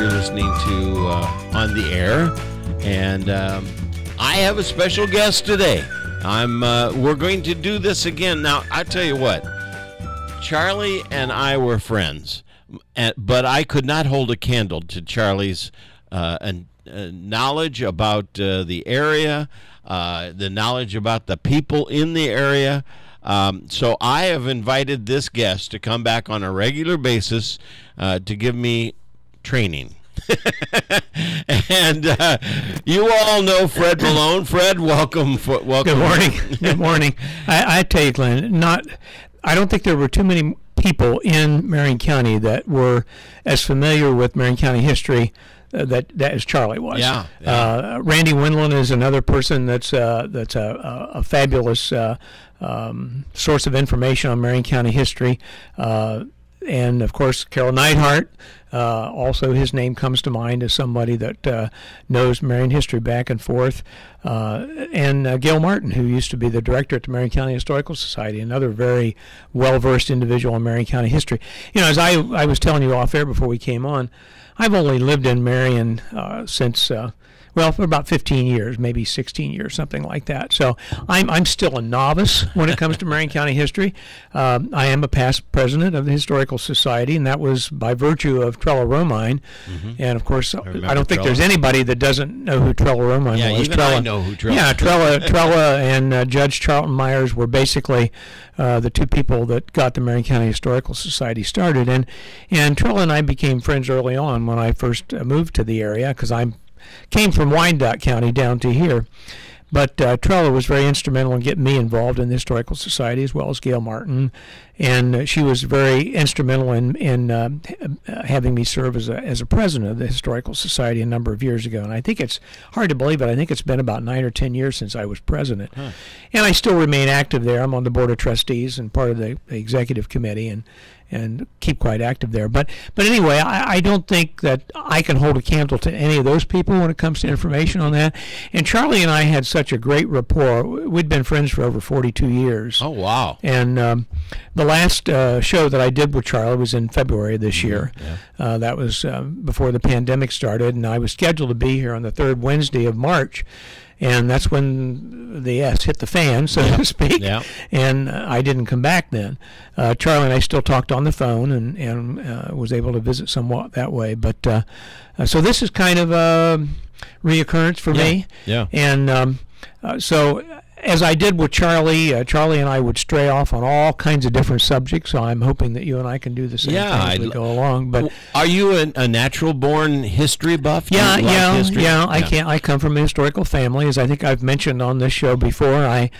you're listening to On the Air, and I have a special guest today. We're going to do this again. Now, I tell you what, Charlie and I were friends, but I could not hold a candle to Charlie's knowledge about the area, the knowledge about the people in the area. So I have invited this guest to come back on a regular basis to give me training. And you all know Fred Malone. Fred, welcome. Good morning. Good morning. I tell you, Glenn, I don't think there were too many people in Marion County that were as familiar with Marion County history that as Charlie was. Yeah. Randy Windland is another person that's a fabulous source of information on Marion County history. And, of course, Carol Neidhart, also his name comes to mind as somebody that knows Marion history back and forth. And Gail Martin, who used to be the director at the Marion County Historical Society, another very well-versed individual in Marion County history. You know, as I was telling you off air before we came on, I've only lived in Marion since... for about 15 years, maybe 16 years, something like that. So I'm still a novice when it comes to Marion County history. I am a past president of the Historical Society, and that was by virtue of Trella Romine. Mm-hmm. And, of course, I don't think there's anybody that doesn't know who Trella Romine was. Yeah, even I know who Trella. Yeah, Trella and Judge Charlton Myers were basically the two people that got the Marion County Historical Society started. And Trella and I became friends early on when I first moved to the area, because I came from Wyandotte County down to here. But Trella was very instrumental in getting me involved in the Historical Society, as well as Gail Martin. And she was very instrumental in having me serve as a president of the Historical Society a number of years ago. And I think it's hard to believe it. I think it's been about 9 or 10 years since I was president. Huh. And I still remain active there. I'm on the Board of Trustees and part of the Executive Committee, and keep quite active there. But anyway, I don't think that I can hold a candle to any of those people when it comes to information on that. And Charlie and I had such a great rapport. We'd been friends for over 42 years. Oh, wow. And the last show that I did with Charlie was in February this year. Yeah. That was before the pandemic started, and I was scheduled to be here on the third Wednesday of March. And that's when the S hit the fan, so to speak. Yeah. And I didn't come back then. Charlie and I still talked on the phone and was able to visit somewhat that way. But so this is kind of a reoccurrence for me. Yeah. And so as I did with Charlie, Charlie and I would stray off on all kinds of different subjects. So I'm hoping that you and I can do the same thing as we go along. But are you a natural-born history buff? Yeah. I come from a historical family, as I think I've mentioned on this show before. I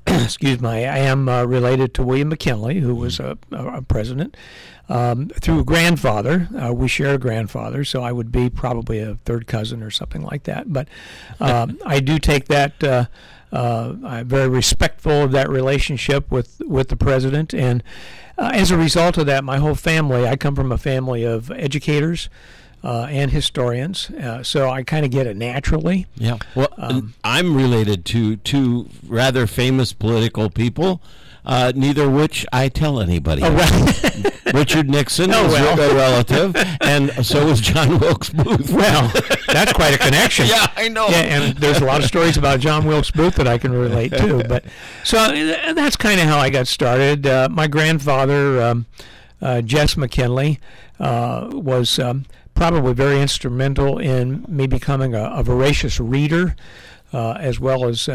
am related to William McKinley, who was a president. Through a grandfather, we share a grandfather, so I would be probably a third cousin or something like that. But I do take that. I'm very respectful of that relationship with the president, and as a result of that, my whole family, I come from a family of educators and historians, so I kind of get it naturally. Yeah. Well, I'm related to two rather famous political people, neither which I tell anybody. Oh, well. Richard Nixon is a relative, and so was John Wilkes Booth. Well, that's quite a connection. Yeah, I know. Yeah, and there's a lot of stories about John Wilkes Booth that I can relate to. But so that's kind of how I got started. My grandfather, Jess McKinley, was probably very instrumental in me becoming a voracious reader, as well as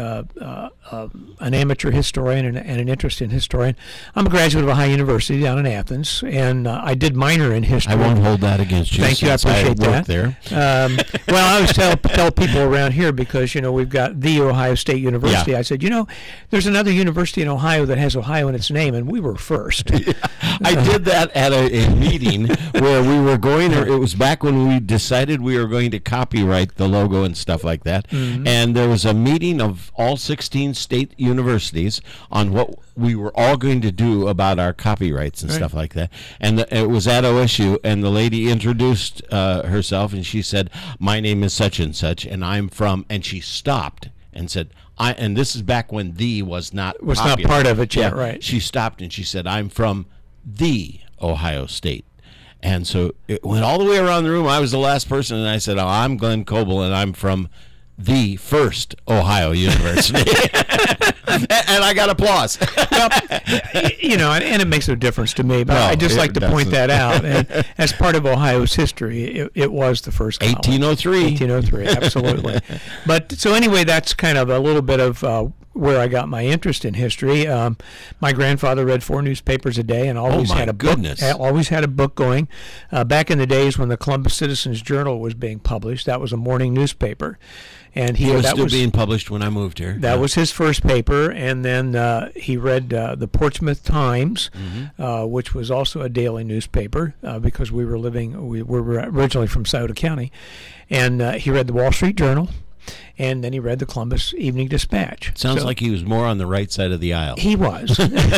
an amateur historian and an interest in historian. I'm a graduate of a high university down in Athens, and I did minor in history. I won't hold that against you. Thank you, I appreciate that. There. Well, I always tell people around here, because we've got the Ohio State University. Yeah. I said, there's another university in Ohio that has Ohio in its name, and we were first. Yeah. I did that at a meeting where we were going. It was back when we decided we were going to copyright the logo and stuff like that, and there was a meeting of all 16 state universities on what we were all going to do about our copyrights and stuff like that. And it was at OSU, and the lady introduced herself, and she said, "My name is such and such, and I'm from," and she stopped and said, and this is back when "the" was not popular. Not part of it yet, right. She stopped and she said, "I'm from the Ohio State." And so it went all the way around the room. I was the last person, and I said, "Oh, I'm Glenn Coble, and I'm from the first Ohio University." And I got applause. Well, and it makes no difference to me, but No, I just it like to point that out. And as part of Ohio's history, it was the first college. 1803. 1803, absolutely. But so anyway, that's kind of a little bit of where I got my interest in history. My grandfather read 4 newspapers a day and always my had a goodness. book. Always had a book going. Back in the days when the Columbus Citizens Journal was being published, that was a morning newspaper, and It was still being published when I moved here. that was his first paper, and then he read the Portsmouth Times, which was also a daily newspaper because we were originally from Scioto County, and he read the Wall Street Journal, and then he read the Columbus Evening Dispatch. Sounds like he was more on the right side of the aisle. He was.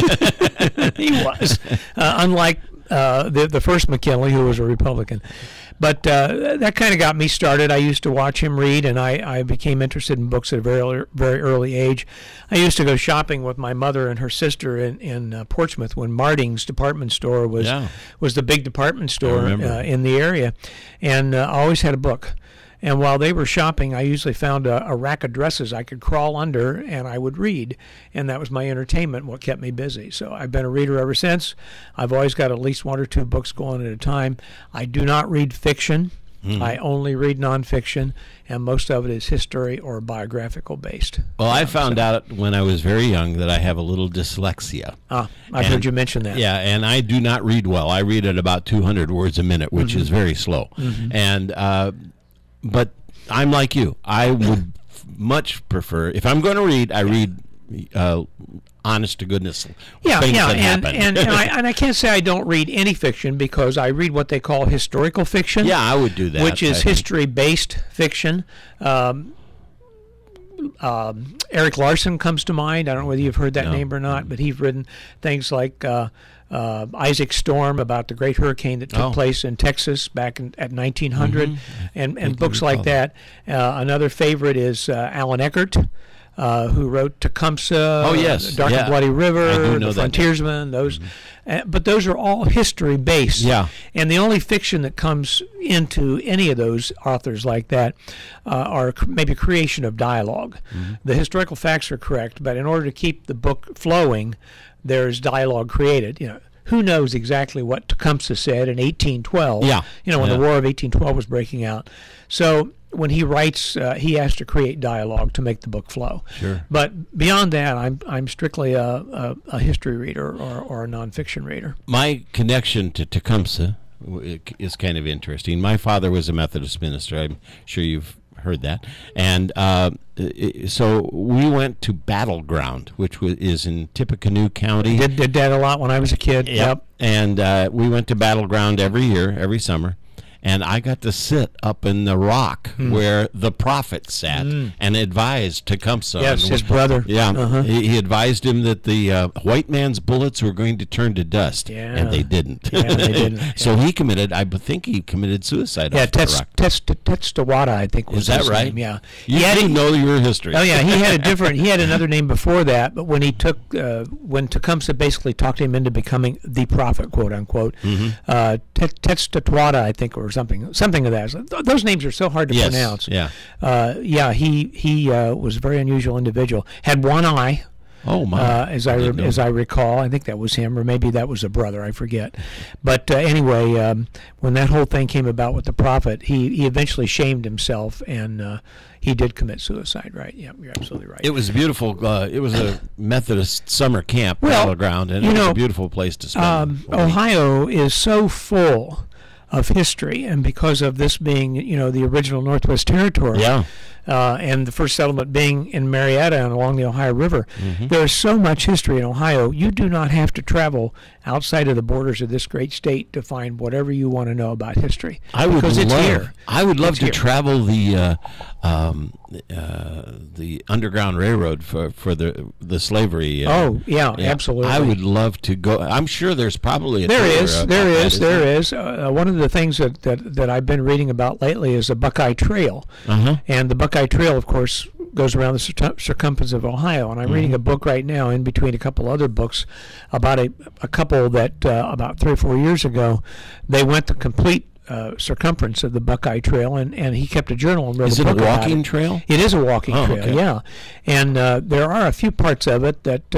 He was. Unlike the first McKinley, who was a Republican. But that kind of got me started. I used to watch him read, and I became interested in books at a very early age. I used to go shopping with my mother and her sister in Portsmouth when Marding's department store was the big department store in the area, and I always had a book. And while they were shopping, I usually found a rack of dresses I could crawl under, and I would read. And that was my entertainment, what kept me busy. So I've been a reader ever since. I've always got at least 1 or 2 books going at a time. I do not read fiction. I only read nonfiction, and most of it is history or biographical based. Well, I found out when I was very young that I have a little dyslexia. I've heard you mention that. Yeah, and I do not read well. I read at about 200 words a minute, which is very slow. And but I'm like you. I would much prefer, if I'm going to read, I read honest to goodness things that happen. And I can't say I don't read any fiction because I read what they call historical fiction. Yeah, I would do that. Which is history-based fiction. Eric Larson comes to mind. I don't know whether you've heard that name or not, but he's written things like Isaac Storm about the great hurricane that took place in Texas back at 1900, and books like that. Another favorite is Alan Eckert, who wrote Tecumseh, Dark and Bloody River, The Frontiersman, those. But those are all history-based. Yeah. And the only fiction that comes into any of those authors like that are maybe creation of dialogue. The historical facts are correct, but in order to keep the book flowing, there's dialogue created. Who knows exactly what Tecumseh said in 1812? Yeah. When the War of 1812 was breaking out. So when he writes, he has to create dialogue to make the book flow. Sure. But beyond that, I'm strictly a history reader or a nonfiction reader. My connection to Tecumseh is kind of interesting. My father was a Methodist minister. I'm sure you've heard that. And so we went to Battleground, which is in Tippecanoe County. Did that a lot when I was a kid. Yep. And we went to Battleground every year, every summer. And I got to sit up in the rock where the prophet sat and advised Tecumseh. Yes, his brother. Yeah, he advised him that the white man's bullets were going to turn to dust, and they didn't. Yeah, they didn't. So he committed, I think he committed suicide off the rock. Tetzawada, I think was Is that his right? name. Yeah. You didn't know your history. Oh yeah, he had another name before that, but when when Tecumseh basically talked him into becoming the prophet, quote unquote, Tetzawada, I think, or something of that. Those names are so hard to pronounce. Yeah. He was a very unusual individual. Had one eye. Oh my! As I recall, I think that was him, or maybe that was a brother. I forget. But anyway, when that whole thing came about with the prophet, he eventually shamed himself, and he did commit suicide. Right? Yeah, you're absolutely right. It was beautiful. It was a Methodist summer camp, Battleground, and it was a beautiful place to spend. Ohio is so full of history, and because of this being, the original Northwest Territory, and the first settlement being in Marietta and along the Ohio River, there's so much history in Ohio. You do not have to travel outside of the borders of this great state to find whatever you want to know about history. I would love to travel the Underground Railroad for the slavery. Absolutely. I would love to go. I'm sure there's probably there is. One of the things that I've been reading about lately is the Buckeye Trail, and the Buckeye Trail, of course, goes around the circumference of Ohio. And I'm reading a book right now, in between a couple other books, about a couple that about 3 or 4 years ago, they went the complete circumference of the Buckeye Trail, and he kept a journal and wrote Is a it book a about walking it. trail? It is a walking trail, okay. yeah. And there are a few parts of it that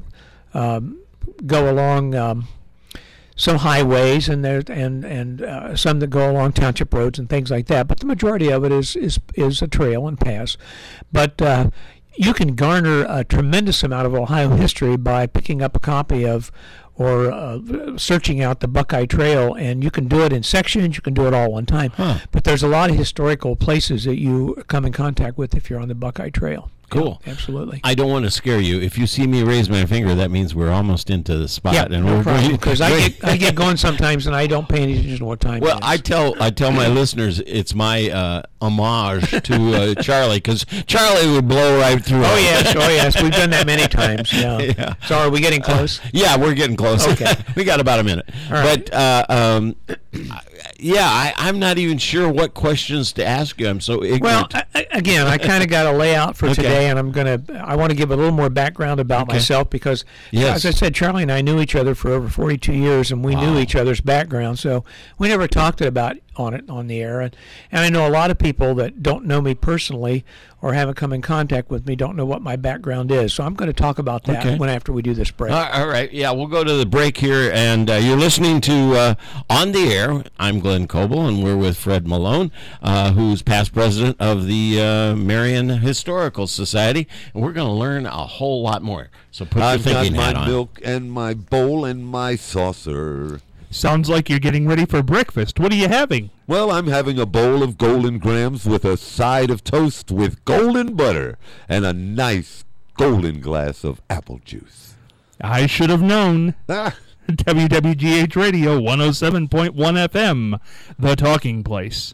go along some highways, and some that go along township roads and things like that. But the majority of it is a trail and pass. But you can garner a tremendous amount of Ohio history by picking up a copy of or searching out the Buckeye Trail, and you can do it in sections, you can do it all one time. But there's a lot of historical places that you come in contact with if you're on the Buckeye Trail. Cool. Yeah, absolutely. I don't want to scare you. If you see me raise my finger, that means we're almost into the spot. Yeah, and no we're problem. going Because I get going sometimes, and I don't pay any attention to what time Well, it I is. tell my listeners it's my homage to Charlie, because Charlie would blow right through. Oh it. yes, we've done that many times. Yeah. Yeah. So are we getting close? Yeah, we're getting close. Okay. We got about a minute. All right. But I'm not even sure what questions to ask you. I'm so ignorant. Well, again, I kind of got a layout for Okay. today, and I want to give a little more background about myself because, Yes. as I said, Charlie and I knew each other for over 42 years, and we knew each other's background, so we never talked about on the air. And I know a lot of people that don't know me personally or haven't come in contact with me don't know what my background is. So I'm going to talk about that after we do this break. All right. Yeah, we'll go to the break here, and you're listening to On the Air. I'm Glenn Coble, and we're with Fred Malone, who's past president of the Marion Historical Society, and we're going to learn a whole lot more. So put I've your got thinking hat my on. milk and my bowl and my saucer. Sounds like you're getting ready for breakfast. What are you having? Well, I'm having a bowl of golden grams with a side of toast with golden butter and a nice golden glass of apple juice. I should have known. Ah, WWGH Radio 107.1 FM, The Talking Place.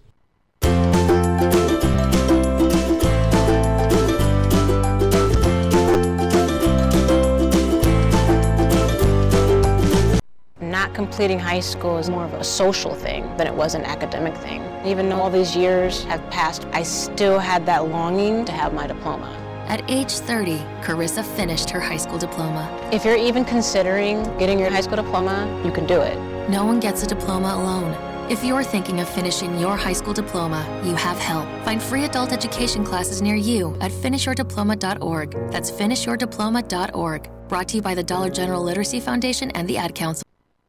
Not completing high school is more of a social thing than it was an academic thing. Even though all these years have passed, I still had that longing to have my diploma. At age 30, Carissa finished her high school diploma. If you're even considering getting your high school diploma, you can do it. No one gets a diploma alone. If you're thinking of finishing your high school diploma, you have help. Find free adult education classes near you at finishyourdiploma.org. That's finishyourdiploma.org. Brought to you by the Dollar General Literacy Foundation and the Ad Council.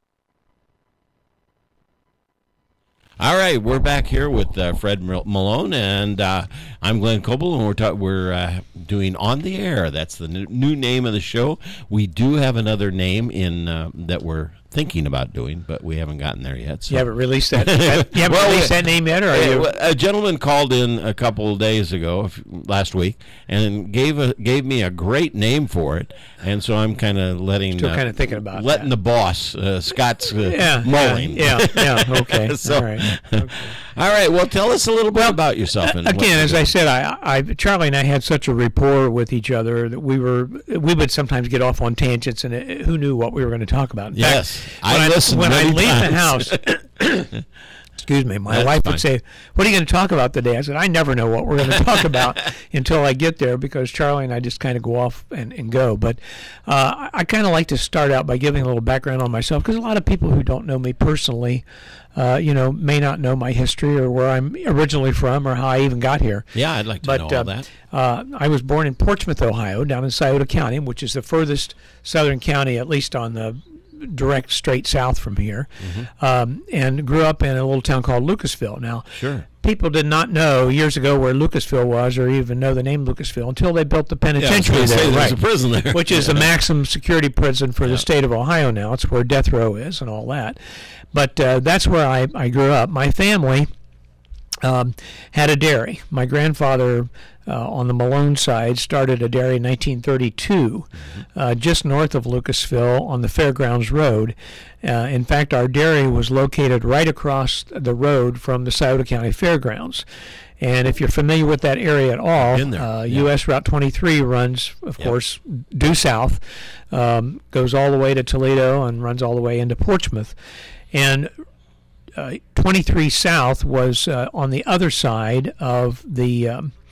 All right, we're back here with Fred Malone, and I'm Glenn Coble, and we're doing On the Air. That's the new name of the show. We do have another name in that we're thinking about doing, but we haven't gotten there yet. So. You haven't released that. Released that name yet, or are you? A gentleman called in a couple of days ago, last week, and gave me a great name for it, and so I'm kind of Still kind of thinking about letting that. the boss, Scott's mulling. Yeah. Okay. So, all right. Okay. All right. Well, tell us a little bit about yourself. And Again, as I said, Charlie and I had such a rapport with each other that we would sometimes get off on tangents, and who knew what we were going to talk about. In yes, fact, when I leave the house. Excuse me. My wife would say, "What are you going to talk about today?" I said, "I never know what we're going to talk about until I get there, because Charlie and I just kind of go off and go." But I kind of like to start out by giving a little background on myself, because a lot of people who don't know me personally, may not know my history or where I'm originally from or how I even got here. Yeah, I'd like to know all that. I was born in Portsmouth, Ohio, down in Scioto County, which is the furthest southern county, at least on the direct straight south from here, and grew up in a little town called Lucasville. Now, Sure. people did not know years ago where Lucasville was, or even know the name Lucasville, until they built the penitentiary there, There's a prison there, which is the maximum security prison for the state of Ohio now. It's where death row is and all that. But that's where I grew up. My family had a dairy. My grandfather, on the Malone side, started a dairy in 1932, just north of Lucasville on the Fairgrounds Road. In fact, our dairy was located right across the road from the Scioto County Fairgrounds. And if you're familiar with that area at all, Been there. U.S. Route 23 runs, of course, due south, goes all the way to Toledo and runs all the way into Portsmouth. And 23 South was on the other side of the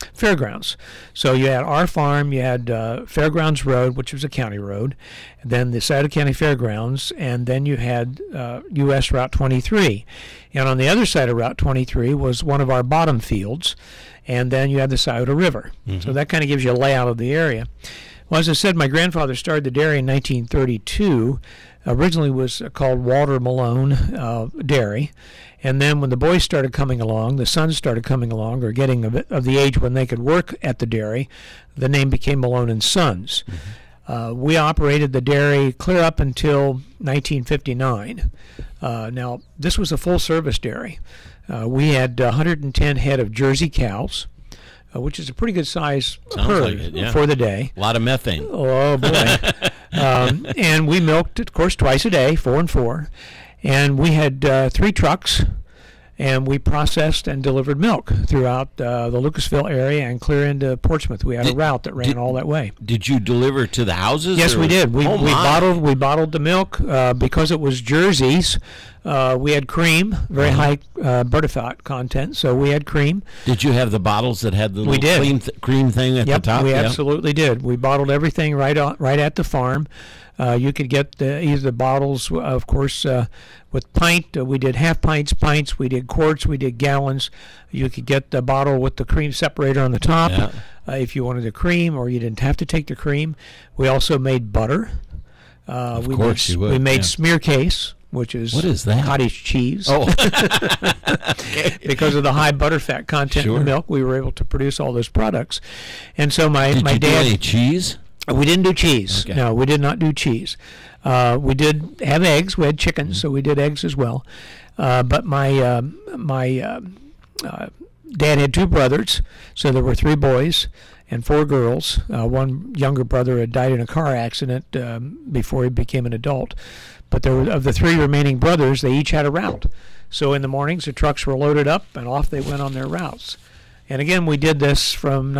fairgrounds. So you had our farm, you had Fairgrounds Road, which was a county road, and then the Scioto County Fairgrounds, and then you had U.S. Route 23. And on the other side of Route 23 was one of our bottom fields, and then you had the Scioto River. So that kind of gives you a layout of the area. Well, as I said, my grandfather started the dairy in 1932. Originally was called Walter Malone Dairy. And then when the boys started coming along, the sons started coming along, or getting a bit of the age when they could work at the dairy, the name became Malone and Sons. We operated the dairy clear up until 1959. Now, this was a full-service dairy. We had 110 head of Jersey cows, which is a pretty good size herd for the day. A lot of methane. Oh, boy. And we milked, of course, twice a day, 4 and 4. And we had 3 trucks, and we processed and delivered milk throughout the Lucasville area and clear into Portsmouth. We had a route that ran all that way. Did you deliver to the houses? Yes, we did. We bottled the milk because it was Jersey's. We had cream, very high Bertifat content, so we had cream. Did you have the bottles that had the little cream thing at the top? We absolutely did. We bottled everything right at the farm. You could get either the bottles, of course, with pint. We did half pints, pints. We did quarts. We did gallons. You could get the bottle with the cream separator on the top if you wanted the cream, or you didn't have to take the cream. We also made butter. Of course you would. We made smear case, which is what is that? Cottage cheese. Oh, because of the high butterfat content in the milk, we were able to produce all those products. And so my did you dad. Do any cheese? We didn't do cheese. Okay. No, we did not do cheese. We did have eggs. We had chickens, so we did eggs as well. But my dad had 2 brothers, so there were 3 boys and 4 girls. One younger brother had died in a car accident before he became an adult. But there were, of the 3 remaining brothers, they each had a route. So in the mornings, the trucks were loaded up, and off they went on their routes. And again, we did this from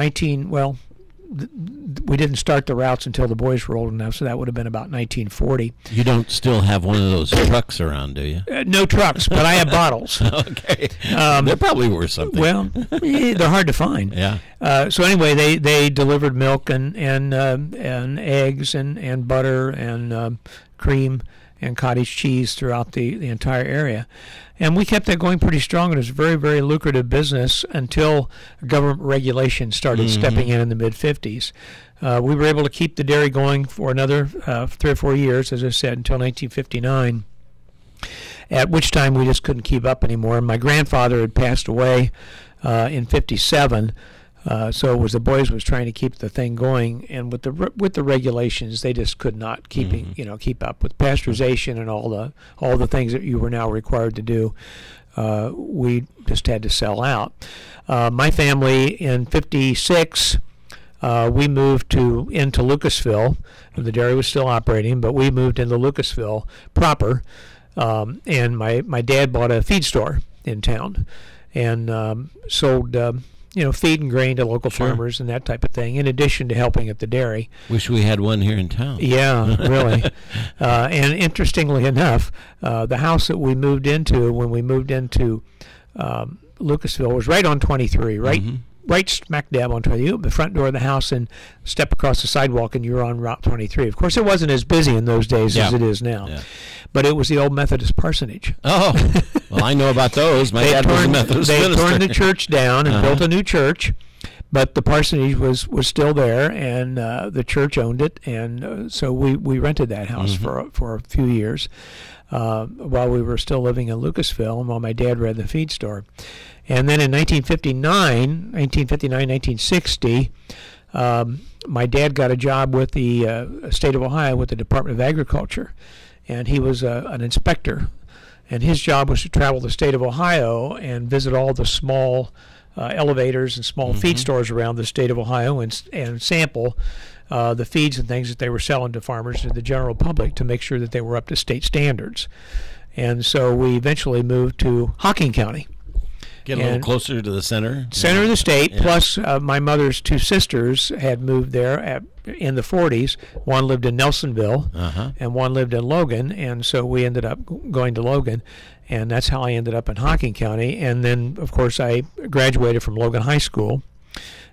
we didn't start the routes until the boys were old enough, so that would have been about 1940. You don't still have one of those trucks around, do you? No trucks, but I have bottles. Okay. They're probably worth something. Well, they're hard to find. Yeah. So anyway, they delivered milk and eggs and butter and cream and cottage cheese throughout the entire area. And we kept that going pretty strong. It was a very, very lucrative business until government regulation started stepping in the mid-'50s. We were able to keep the dairy going for another 3 or 4 years, as I said, until 1959, at which time we just couldn't keep up anymore. And my grandfather had passed away in 57. So it was the boys was trying to keep the thing going, and with the regulations, they just could not keep up with pasteurization and all the things that you were now required to do. We just had to sell out. My family in 56, we moved into Lucasville. The dairy was still operating, but we moved into Lucasville proper, and my dad bought a feed store in town, and sold. Feed and grain to local farmers and that type of thing, in addition to helping at the dairy. Wish we had one here in town. Yeah, really. And interestingly enough, the house that we moved into when we moved into Lucasville was right on 23, right smack dab on 23. You open the front door of the house and step across the sidewalk, and you're on Route 23. Of course, it wasn't as busy in those days as it is now. Yeah. But it was the old Methodist parsonage. Oh, well, I know about those. My dad was a Methodist minister. They turned the church down and built a new church, but the parsonage was still there, and the church owned it, and so we rented that house for a few years while we were still living in Lucasville, and while my dad ran the feed store. And then in 1960, my dad got a job with the state of Ohio with the Department of Agriculture, and he was an inspector, and his job was to travel the state of Ohio and visit all the small elevators and small feed stores around the state of Ohio and sample the feeds and things that they were selling to farmers and the general public to make sure that they were up to state standards. And so we eventually moved to Hocking County. Get a little closer to the center. Center of the state, plus my mother's 2 sisters had moved there in the 40s. One lived in Nelsonville, and one lived in Logan, and so we ended up going to Logan, and that's how I ended up in Hocking County. And then, of course, I graduated from Logan High School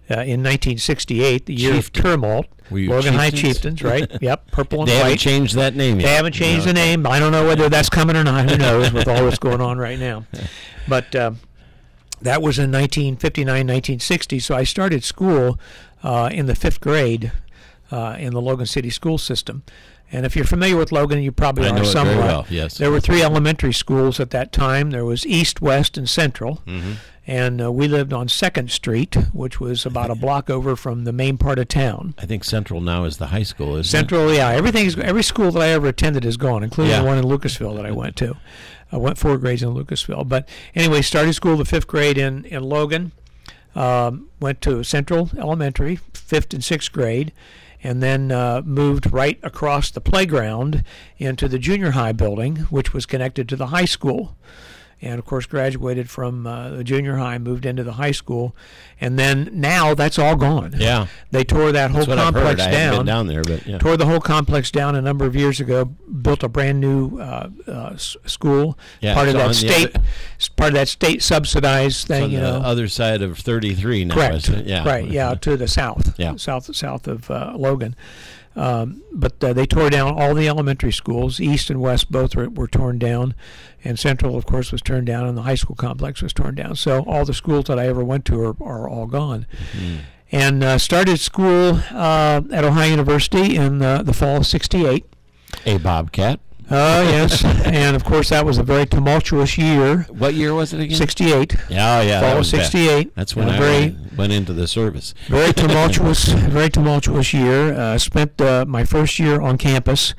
in 1968, the year Chieftain. of tumult. Were you Logan High Chieftains? Chieftains, right? Yep, purple and They haven't white. changed that name yet. They haven't changed the name. I don't know whether that's coming or not. Who knows with all that's going on right now. But that was in 1959, 1960. So I started school in the 5th grade in the Logan City school system. And if you're familiar with Logan, you probably I are know it somewhat. very well, yes. There were 3 elementary schools at that time. There was East, West, and Central. Mm-hmm. And we lived on 2nd Street, which was about a block over from the main part of town. I think Central now is the high school, isn't Central, yeah. Every school that I ever attended is gone, including Yeah. the one in Lucasville that I went to. I went 4 grades in Lucasville. But anyway, started school the 5th grade in Logan. Went to Central Elementary, 5th and 6th grade. And then moved right across the playground into the junior high building, which was connected to the high school. And, of course, graduated from the junior high, moved into the high school. And then now that's all gone. Yeah. They tore that whole That's what I've heard. complex I haven't been down. down there, but yeah. Tore the whole complex down a number of years ago. Built a brand new school. Yeah, part of it's that on the state, part of that state subsidized It's thing. on You the know, other side of 33 now, correct. isn't it? Yeah. Right. Yeah, to the south. Yeah. South of Logan. But they tore down all the elementary schools. East and West both were torn down, and Central, of course, was torn down, and the high school complex was torn down. So all the schools that I ever went to are all gone. And started school at Ohio University in the fall of '68. A Bobcat. Yes, and of course that was a very tumultuous year. What year was it again? '68. Yeah, yeah. that Fall of was bad. '68. That's when I very went into the service. Very tumultuous year. Spent my first year on campus.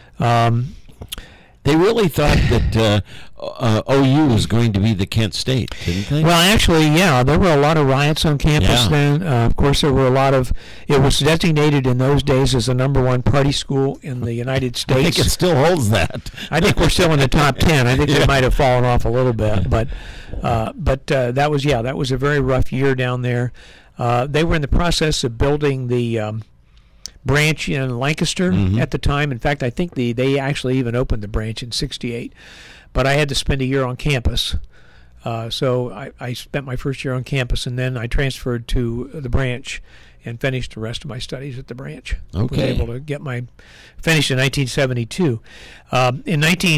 They really thought that OU was going to be the Kent State, didn't they? Well, actually, yeah, there were a lot of riots on campus Yeah. then. Of course, there were a lot of. It was designated in those days as the #1 party school in the United I think States. it still holds that. I think we're still in the top 10. I think we might have fallen off a little bit, but that was a very rough year down there. They were in the process of building the branch in Lancaster at the time. In fact, I think they actually even opened the branch in '68. But I had to spend a year on campus. So I spent my first year on campus, and then I transferred to the branch and finished the rest of my studies at the branch. Okay. Was able to get finished in 1972. In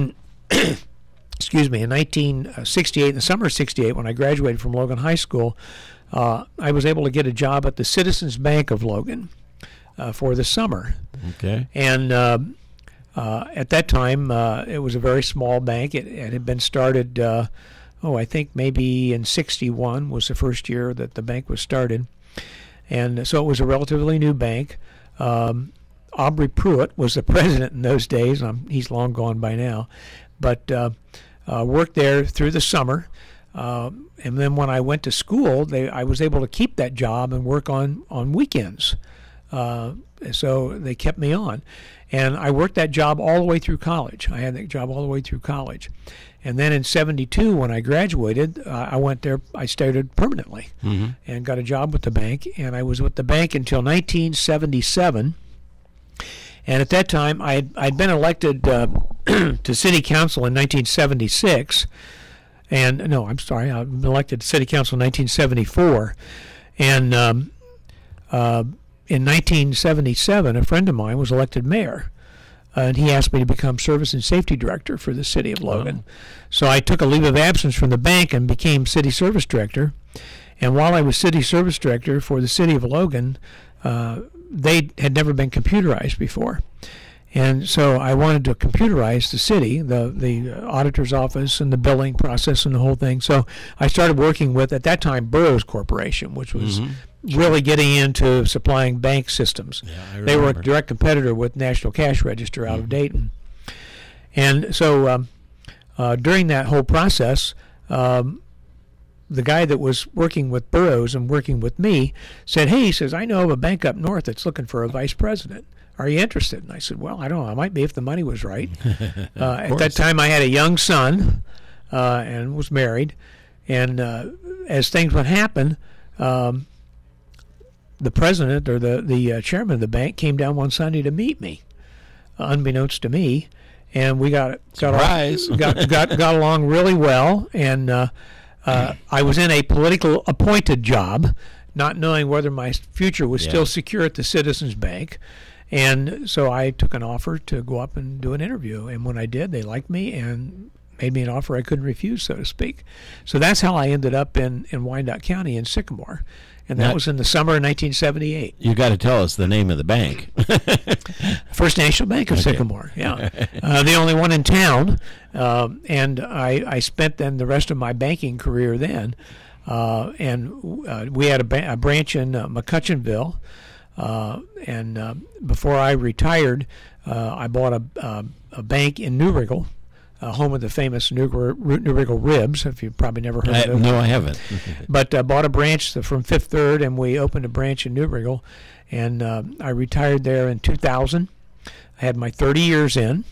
1968, in the summer of '68, when I graduated from Logan High School, I was able to get a job at the Citizens Bank of Logan for the summer. Okay. And at that time, it was a very small bank. It had been started, I think maybe in '61 was the first year that the bank was started. And so it was a relatively new bank. Aubrey Pruitt was the president in those days. He's long gone by now. But worked there through the summer. And then when I went to school, I was able to keep that job and work on weekends. So they kept me on. And I worked that job all the way through college. I had that job all the way through college. And then in '72, when I graduated, I went there. I started permanently and got a job with the bank. And I was with the bank until 1977. And at that time, I'd been elected to city council in 1976. And no, I'm sorry, I was elected to city council in 1974. And in 1977, a friend of mine was elected mayor, and he asked me to become service and safety director for the city of Logan. So I took a leave of absence from the bank and became city service director. And while I was city service director for the city of Logan, they had never been computerized before. And so I wanted to computerize the city, the auditor's office and the billing process and the whole thing. So I started working with, at that time, Burroughs Corporation, which was really getting into supplying bank systems. Yeah, I they were a remember. direct competitor with National Cash Register out of Dayton. And so during that whole process, the guy that was working with Burroughs and working with me said, "Hey," he says, "I know of a bank up north that's looking for a vice president. Are you interested?" And I said, "Well, I don't know. I might be if the money was right." At that time, I had a young son and was married. And as things would happen, the president or the chairman of the bank came down one Sunday to meet me, unbeknownst to me, and we got along really well. And I was in a political appointed job, not knowing whether my future was still secure at the Citizens Bank. And so I took an offer to go up and do an interview. And when I did, they liked me and made me an offer I couldn't refuse, so to speak. So that's how I ended up in Wyandotte County in Sycamore. And that was in the summer of 1978. You got to tell us the name of the bank. First National Bank of Sycamore, yeah. The only one in town. And I spent then the rest of my banking career then. We had a branch in McCutcheonville. And before I retired, I bought a bank in New Riggle, home of the famous New Riggle Ribs, if you've probably never heard of it. No, I haven't. But I bought a branch from Fifth Third, and we opened a branch in New Riggle. And I retired there in 2000. I had my 30 years in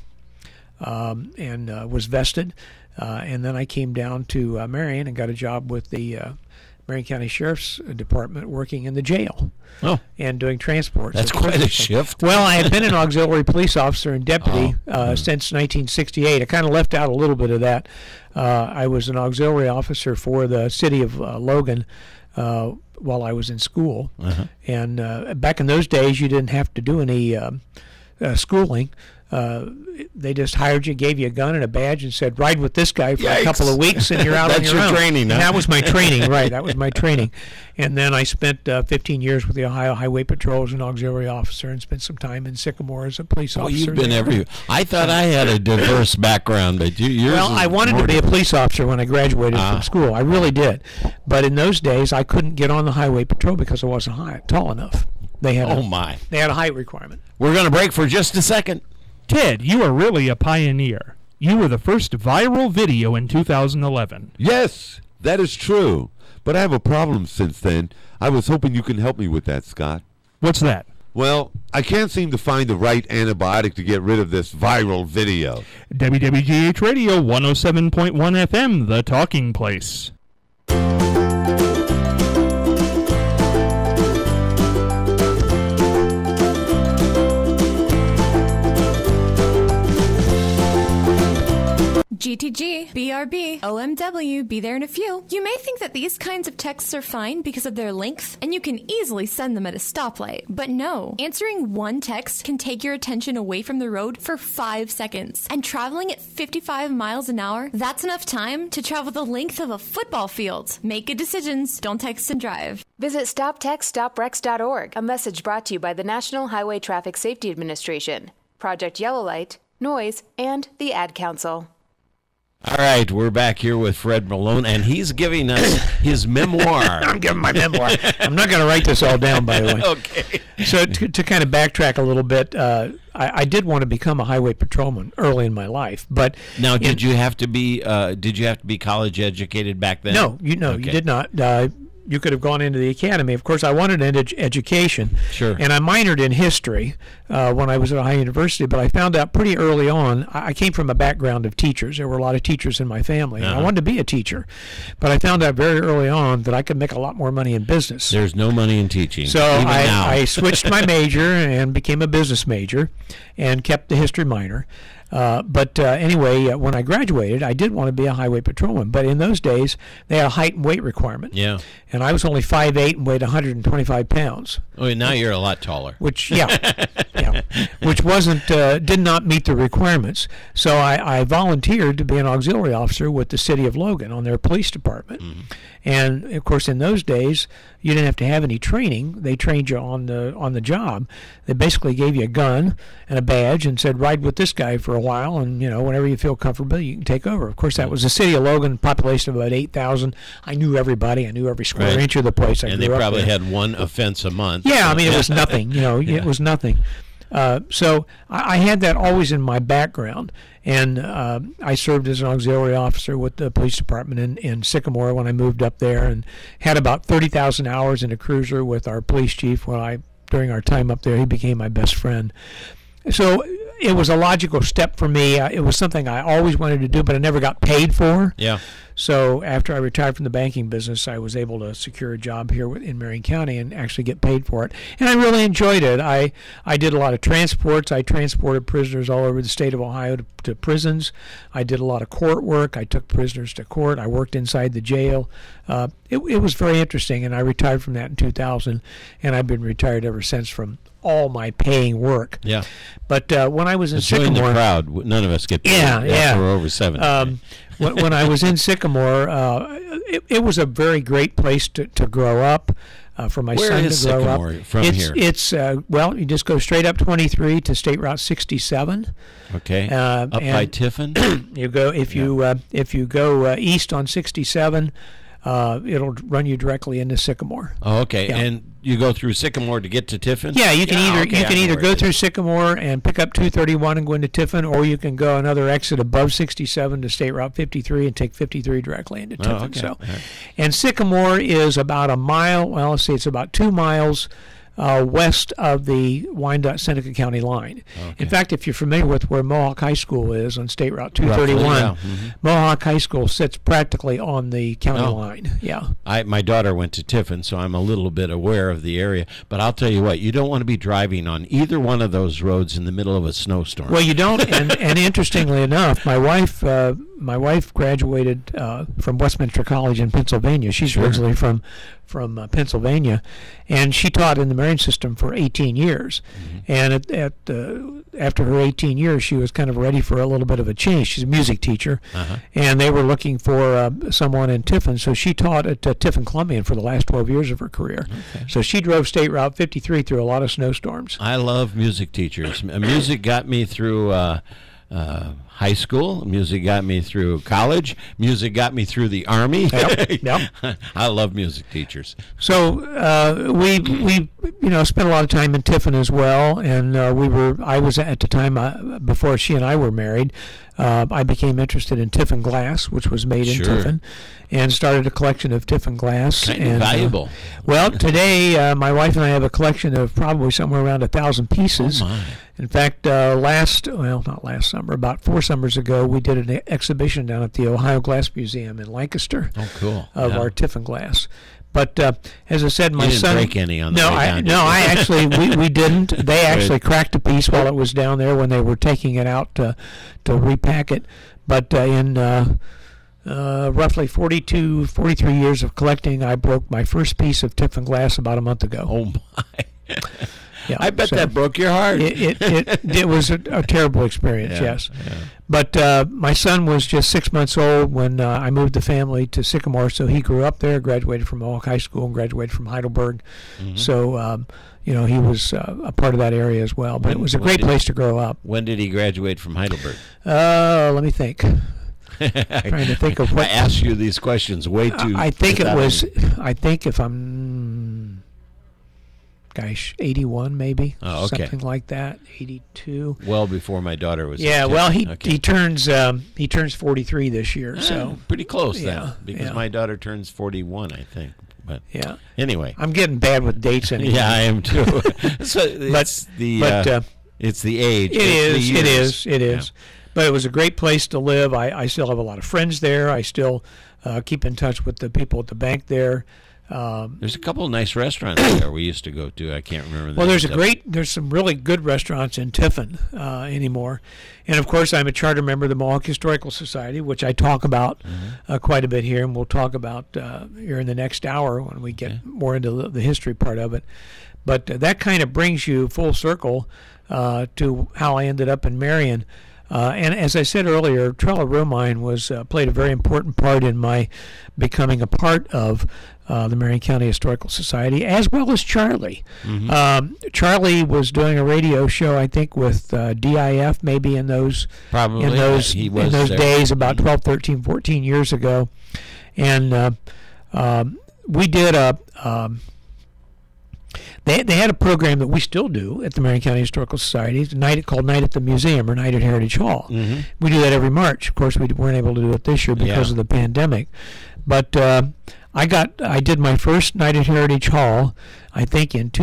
and was vested. And then I came down to Marion and got a job with the Marion County Sheriff's Department working in the jail. Oh. And doing transports. That's quite a shift. Well, I had been an auxiliary police officer and deputy since 1968. I kind of left out a little bit of that. I was an auxiliary officer for the city of Logan while I was in school. Uh-huh. And back in those days, you didn't have to do any schooling. They just hired you, gave you a gun and a badge, and said, ride with this guy for a couple of weeks, and you're out on your own. That's your training, huh? And that was my training, right. That was my training. And then I spent 15 years with the Ohio Highway Patrol as an auxiliary officer and spent some time in Sycamore as a police officer. Well, you've been everywhere. I thought I had a diverse background, but yours Well, I wanted to be a police officer when I graduated from school. I really did. But in those days, I couldn't get on the Highway Patrol because I wasn't tall enough. They had They had a height requirement. We're going to break for just a second. Ted, you are really a pioneer. You were the first viral video in 2011. Yes, that is true. But I have a problem since then. I was hoping you can help me with that, Scott. What's that? Well, I can't seem to find the right antibiotic to get rid of this viral video. WWGH Radio 107.1 FM, The Talking Place. GTG, BRB, OMW, be there in a few. You may think that these kinds of texts are fine because of their length, and you can easily send them at a stoplight. But no, answering one text can take your attention away from the road for 5 seconds. And traveling at 55 miles an hour, that's enough time to travel the length of a football field. Make good decisions, don't text and drive. Visit StopTextStopWrecks.org, a message brought to you by the National Highway Traffic Safety Administration, Project Yellow Light, Noise, and the Ad Council. All right, we're back here with Fred Malone, and he's giving us his memoir. I'm giving my memoir. I'm not going to write this all down, by the way. Okay. So to kind of backtrack a little bit, I did want to become a highway patrolman early in my life, but now did you have to be college educated back then? No, you did not. You could have gone into the academy. Of course, I wanted an education. Sure. And I minored in history when I was at Ohio University, but I found out pretty early on, I came from a background of teachers. There were a lot of teachers in my family, and I wanted to be a teacher. But I found out very early on that I could make a lot more money in business. There's no money in teaching. So I switched my major and became a business major and kept the history minor. But anyway, when I graduated, I did want to be a highway patrolman. But in those days, they had a height and weight requirement. Yeah. And I was only 5'8" and weighed 125 pounds. Oh, now you're a lot taller. Which wasn't, did not meet the requirements. So I volunteered to be an auxiliary officer with the city of Logan on their police department. Mm-hmm. And of course, in those days, you didn't have to have any training. They trained you on the job. They basically gave you a gun and a badge and said, ride with this guy for a while, and whenever you feel comfortable, you can take over. Of course, that was the city of Logan, population of about 8,000. I knew everybody. I knew every square inch of the place. And they probably had one offense a month. Yeah, I mean, it was nothing. It was nothing. So I had that always in my background, and I served as an auxiliary officer with the police department in Sycamore when I moved up there, and had about 30,000 hours in a cruiser with our police chief. During our time up there, he became my best friend. So it was a logical step for me. It was something I always wanted to do, but I never got paid for. Yeah. So after I retired from the banking business, I was able to secure a job here in Marion County and actually get paid for it. And I really enjoyed it. I did a lot of transports. I transported prisoners all over the state of Ohio to prisons. I did a lot of court work. I took prisoners to court. I worked inside the jail. It was very interesting, and I retired from that in 2000, and I've been retired ever since from all my paying work. Yeah. But when I was in Join Sycamore, the crowd. None of us get paid. Yeah. We're over 70. when I was in Sycamore, it was a very great place to grow up. For my Where son is to grow Sycamore up. from here? It's well, you just go straight up 23 to State Route 67. Okay. Up by Tiffin. You go if you go east on 67. It'll run you directly into Sycamore. Oh, okay. Yeah. And you go through Sycamore to get to Tiffin? Yeah, you can either go it through is. Sycamore and pick up 231 and go into Tiffin, or you can go another exit above 67 to State Route 53 and take 53 directly into Tiffin. okay. So, All right. and Sycamore is about a mile. Well, let's see, it's about 2 miles west of the Wyandotte-Seneca County line. Okay. In fact, if you're familiar with where Mohawk High School is on State Route 231, Roughly, yeah. Mohawk High School sits practically on the county Oh. line. Yeah. My daughter went to Tiffin, so I'm a little bit aware of the area. But I'll tell you what, you don't want to be driving on either one of those roads in the middle of a snowstorm. Well, you don't, and interestingly enough, my wife graduated from Westminster College in Pennsylvania. She's originally from Pennsylvania, and she taught in the Marion system for 18 years. And after her 18 years, she was kind of ready for a little bit of a change. She's a music teacher, and they were looking for someone in Tiffin, so she taught at Tiffin Columbian for the last 12 years of her career. Okay. So she drove State Route 53 through a lot of snowstorms. I love music teachers. Music got me through high school. Music got me through college. Music got me through the Army. Yep. I love music teachers. So we spent a lot of time in Tiffin as well, and I was at the time before she and I were married. I became interested in Tiffin glass, which was made in Sure. Tiffin, and started a collection of Tiffin glass. Kind of and, valuable. Well, today my wife and I have a collection of probably somewhere around 1,000 pieces. Oh, my. In fact, not last summer, about 4 summers ago, we did an exhibition down at the Ohio Glass Museum in Lancaster Oh, cool. of Yeah. our Tiffin glass. But as I said, my You didn't son break any on the no, way down, did you? I actually we didn't. They actually cracked a piece while it was down there when they were taking it out to repack it. But in roughly 43 years of collecting, I broke my first piece of Tiffin glass about a month ago. Oh, my. Yeah, I bet so that broke your heart. it was a terrible experience, Yeah, yes. yeah. But my son was just 6 months old when I moved the family to Sycamore, so he grew up there, graduated from Mohawk High School, and graduated from Heidelberg. So, he was a part of that area as well. But it was a great place to grow up. When did he graduate from Heidelberg? Let me think. Trying to think of what. I ask you these questions way too. I think it without was. any- I think if I'm, 81 maybe. Oh, okay. Something like that. 82. well before my daughter was. Yeah. a kid. Well, he Okay. turns 43 this year. So pretty close Yeah, then, because yeah. my daughter turns 41, I think. But yeah, anyway, I'm getting bad with dates anyway. yeah, I am too. So it's it's the age. It it's the is. years. It is. But it was a great place to live. I still have a lot of friends there. I still keep in touch with the people at the bank there. There's a couple of nice restaurants there we used to go to. I can't remember. Well, names of them. there's some really good restaurants in Tiffin anymore. And, of course, I'm a charter member of the Mohawk Historical Society, which I talk about quite a bit here, and we'll talk about here in the next hour when we get more into the history part of it. But that kind of brings you full circle to how I ended up in Marion. And as I said earlier, Trella Romine played a very important part in my becoming a part of the Marion County Historical Society, as well as Charlie. Charlie was doing a radio show, I think, with DIF, maybe in those Probably, in those he in was those there. days, about 12, 13, 14 years ago, and we did a. They had a program that we still do at the Marion County Historical Society. It's a night called Night at the Museum or Night at Heritage Hall. We do that every March. Of course, we weren't able to do it this year because of the pandemic. But I did my first Night at Heritage Hall, I think, in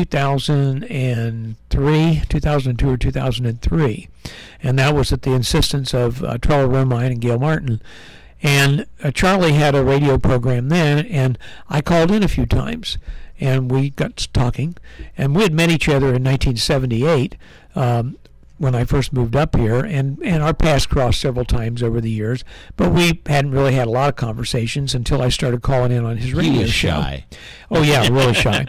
2002 or 2003, and that was at the insistence of Trella Romine and Gail Martin. And Charlie had a radio program then, and I called in a few times, and we got talking. And we had met each other in 1978 when I first moved up here, and our paths crossed several times over the years, but we hadn't really had a lot of conversations until I started calling in on his radio He was show. shy. Oh, yeah, really shy.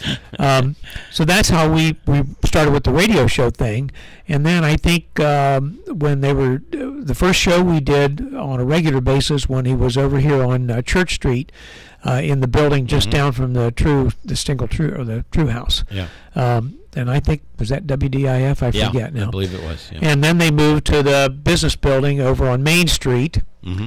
So that's how we started with the radio show thing. And then I think when they were, the first show we did on a regular basis when he was over here on Church Street in the building just down from the Stingle True House. Yeah. And I think, was that WDIF? I forget now. I believe it was. Yeah. And then they moved to the business building over on Main Street,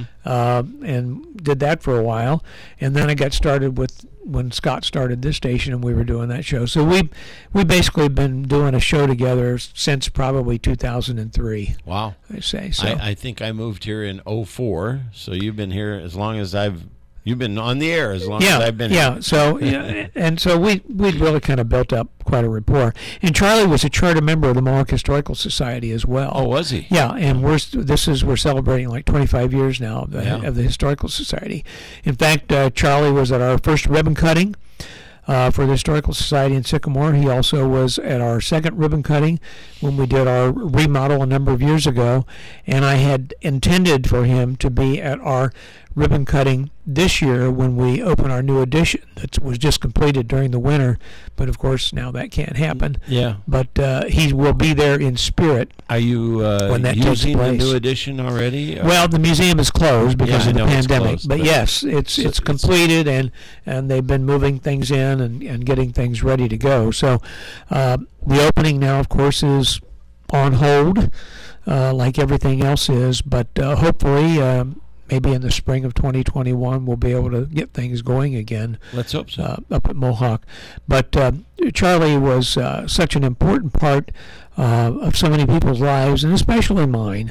and did that for a while. And then I got started with when Scott started this station, and we were doing that show. So we basically been doing a show together since probably 2003. Wow. I say so. I think I moved here in 2004, so you've been here as long as you've been on the air as long as I've been here. Yeah, so and so we'd really kind of built up quite a rapport. And Charlie was a charter member of the Mohawk Historical Society as well. Oh, was he? Yeah, and we're celebrating like 25 years now of the Historical Society. In fact, Charlie was at our first ribbon cutting for the Historical Society in Sycamore. He also was at our second ribbon cutting when we did our remodel a number of years ago, and I had intended for him to be at our ribbon cutting this year when we open our new addition that was just completed during the winter, but of course now that can't happen. Yeah. But he will be there in spirit. Are you when that using takes the place. new edition already? Well, the museum is closed because I of the know it's pandemic. closed, but yes, it's completed, and they've been moving things in and getting things ready to go. So the opening now, of course, is on hold, like everything else is. But hopefully, maybe in the spring of 2021, we'll be able to get things going again. Let's hope so. Up at Mohawk. But Charlie was such an important part of so many people's lives, and especially mine.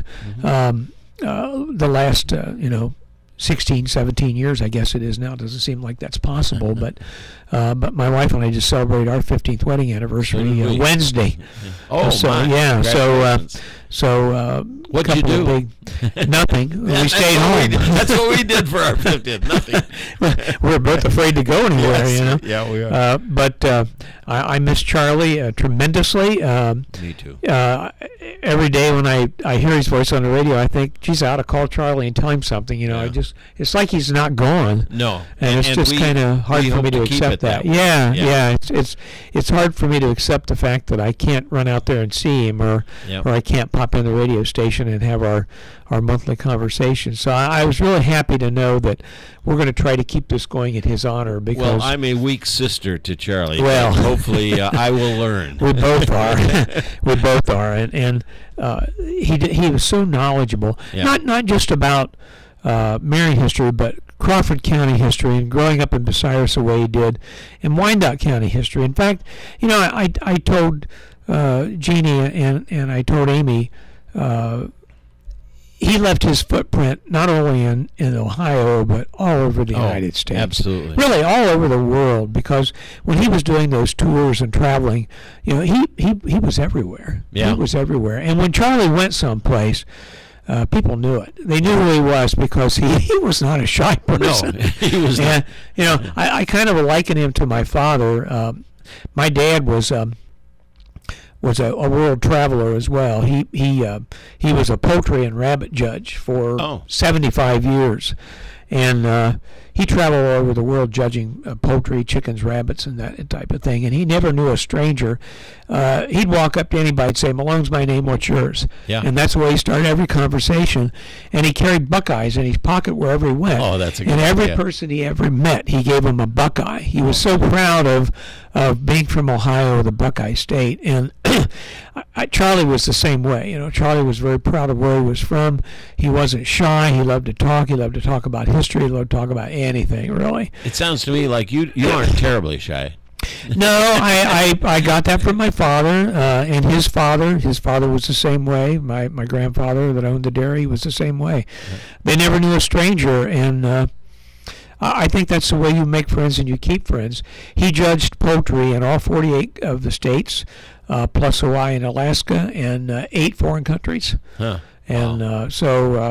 The last, 16, 17 years, I guess it is now. It doesn't seem like that's possible, but my wife and I just celebrated our 15th wedding anniversary Wednesday. Oh, so my. Yeah, so what'd you do? Nothing. We stayed home. That's what we did for our 50th. Nothing. We're both afraid to go anywhere, Yes. Yeah, we are. But I miss Charlie tremendously. Me too. Every day when I hear his voice on the radio, I think, geez, I ought to call Charlie and tell him something. It's like he's not gone. No. And it's just kind of hard for me to accept that. Yeah. It's hard for me to accept the fact that I can't run out there and see him, or I can't pop in the radio station and have our monthly conversation. So I was really happy to know that we're going to try to keep this going in his honor. Because well, I'm a weak sister to Charlie. Well, hopefully I will learn. We both are. We both are, and he was so knowledgeable. Yeah. Not just about Marion history, but Crawford County history, and growing up in Bucyrus the way he did, and Wyandotte County history. In fact, I told Jeannie and I told Amy. He left his footprint not only in Ohio, but all over the United States. Absolutely. Really all over the world, because when he was doing those tours and traveling, he was everywhere. Yeah. He was everywhere. And when Charlie went someplace, people knew it. They knew who he was because he was not a shy person. No, he was not. And, I kind of liken him to my father. My dad was a world traveler as well. He was a poultry and rabbit judge for 75 years, and he traveled all over the world judging poultry, chickens, rabbits, and that type of thing. And he never knew a stranger. He'd walk up to anybody and say, "Malone's my name. What's yours?" Yeah. And that's the way he started every conversation. And he carried Buckeyes in his pocket wherever he went. Oh, that's a good And every idea. person he ever met, he gave him a Buckeye. He was so proud of being from Ohio, the Buckeye State. And Charlie was the same way. Charlie was very proud of where he was from. He wasn't shy. He loved to talk. He loved to talk about history. He loved to talk about anything, really. It sounds to me like you aren't terribly shy. No, I got that from my father and his father. His father was the same way. My grandfather that owned the dairy was the same way. They never knew a stranger, and I think that's the way you make friends and you keep friends. He judged poultry in all 48 of the states, plus Hawaii and Alaska, and 8 foreign countries. Huh. And so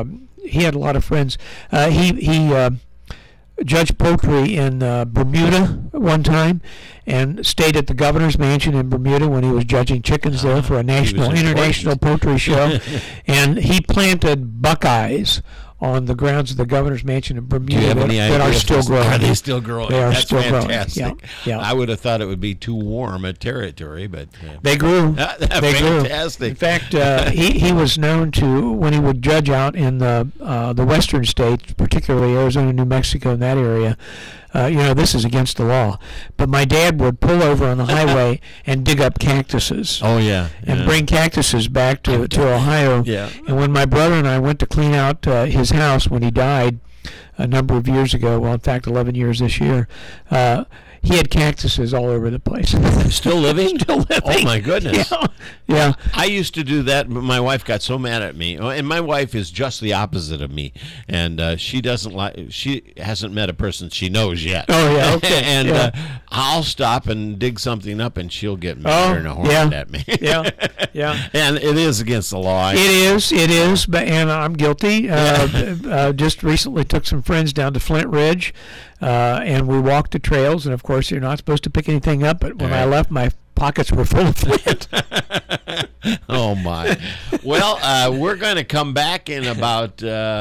he had a lot of friends. He judged poultry in Bermuda one time, and stayed at the governor's mansion in Bermuda when he was judging chickens there for a international poultry show. And he planted buckeyes on the grounds of the governor's mansion in Bermuda that are still growing. Are they still growing? They are That's still fantastic. growing. Yeah. I would have thought it would be too warm a territory, but they grew. They grew. Fantastic. In fact, he was known to, when he would judge out in the western states, particularly Arizona, New Mexico, in that area. This is against the law, but my dad would pull over on the highway and dig up cactuses. Oh yeah, and bring cactuses back to Ohio. Yeah. And when my brother and I went to clean out his house when he died a number of years ago, well, in fact, 11 years this year, he had cactuses all over the place. Still living? Still living. Oh my goodness. Yeah. I used to do that, but my wife got so mad at me. And my wife is just the opposite of me, and she hasn't met a person she knows yet. Oh yeah. Okay. And I'll stop and dig something up, and she'll get madder than a hornet at me. Yeah. And it is against the law. It is. But I'm guilty. Just recently took some friends down to Flint Ridge, and we walked the trails. And of course, you're not supposed to pick anything up. But when I left, my pockets were full of flint. Oh my! Well, we're going to come back in about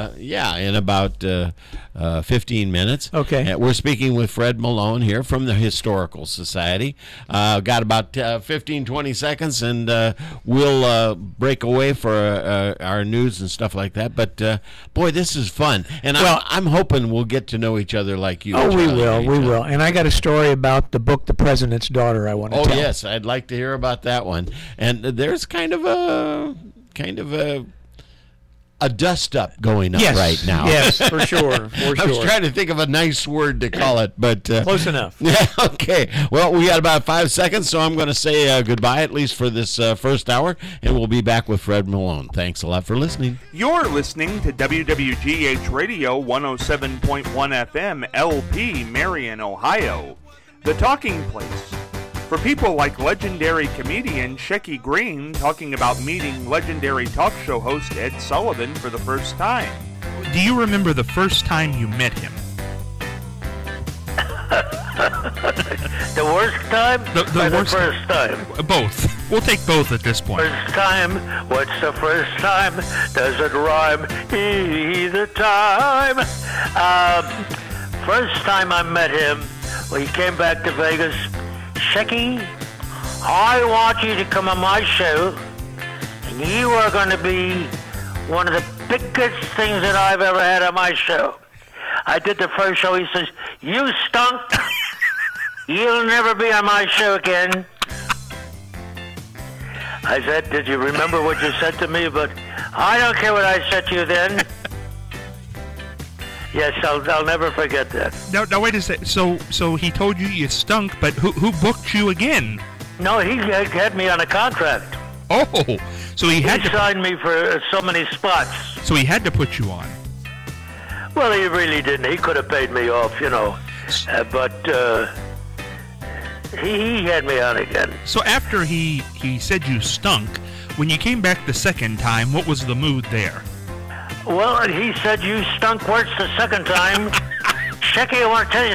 15 minutes. Okay. We're speaking with Fred Malone here from the Historical Society. Got about 15-20 seconds, and we'll break away for our news and stuff like that. But boy, this is fun, and I'm hoping we'll get to know each other like you. Oh, we will. And I got a story about the book, The President's Daughter, I want to tell. Oh yes, I'd like to hear about that one. And there's kind of a dust up going on right now. Yes, for sure. I was trying to think of a nice word to call it, but close enough. Yeah. Okay. Well, we got about 5 seconds, so I'm going to say goodbye at least for this first hour, and we'll be back with Fred Malone. Thanks a lot for listening. You're listening to WWGH Radio 107.1 FM, LP, Marion, Ohio, the talking place. For people like legendary comedian Shecky Green talking about meeting legendary talk show host Ed Sullivan for the first time. Do you remember the first time you met him? The worst time? The first time? Both. We'll take both at this point. First time? What's the first time? Does it rhyme either time? First time I met him, well, he came back to Vegas. Shecky, I want you to come on my show, and you are going to be one of the biggest things that I've ever had on my show. I did the first show. He says, you stunk. You'll never be on my show again. I said, did you remember what you said to me? But I don't care what I said to you then. Yes, I'll never forget that. Now wait a second. So he told you stunk, but who booked you again? No, he had me on a contract. Oh, so he signed me for so many spots. So he had to put you on. Well, he really didn't. He could have paid me off, but he had me on again. So after he said you stunk, when you came back the second time, what was the mood there? Well, he said you stunk worse the second time. Shecky, I want to tell you